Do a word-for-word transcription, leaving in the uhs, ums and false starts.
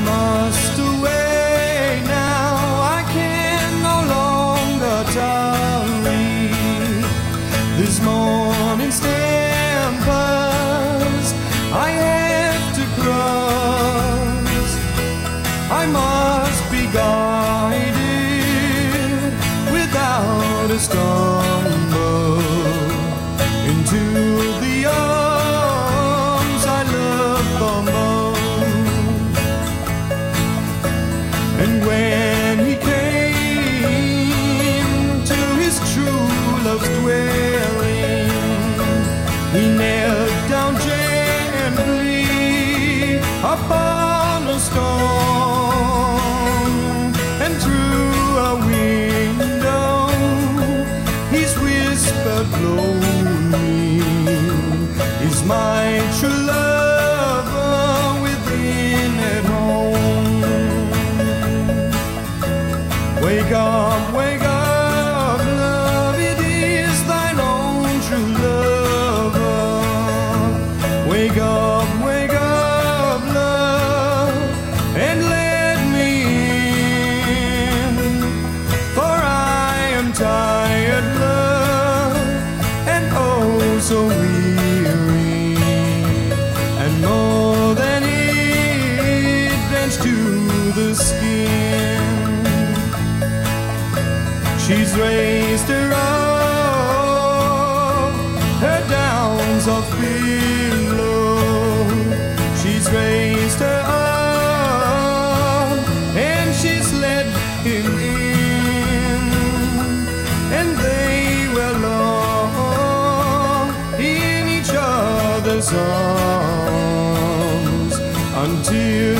must away now. I can no longer tarry. This morning's tempest I have to cross. I must be guided without a stumble into the arms I love the most. And when he came to his true love's dwelling, he knelt down gently upon a stone, and through a window he's whispered lonely, is my true lover within at home. Wake up, wake up, love, it is thine own true lover. Wake up, wake up, love, and let me in, for I am tired, love, and oh so weary, and more than it, drenched to the skin. She's raised her up, her downs of pillow. She's raised her up, and she's led him in, and they were long in each other's arms until